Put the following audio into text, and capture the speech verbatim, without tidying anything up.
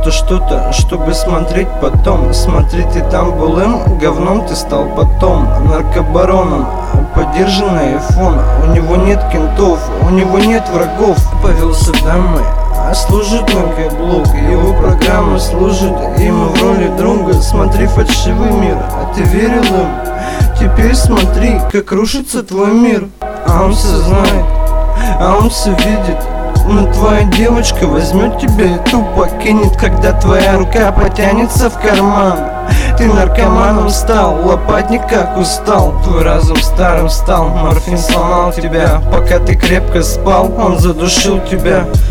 Это что-то, чтобы смотреть потом. Смотри, ты там былым говном, ты стал потом наркобароном. Подержанный айфон, у него нет кентов, у него нет врагов. Повелся домой, а служит наркоблок. Его программа служит ему в роли друга. Смотри, фальшивый мир, а ты верил им? Теперь смотри, как рушится твой мир. А он все знает, а он все видит. Но твоя девочка возьмет тебя и тупо кинет, когда твоя рука потянется в карман. Ты наркоманом стал, лопатник как устал. Твой разум старым стал, морфин сломал тебя. Пока ты крепко спал, он задушил тебя.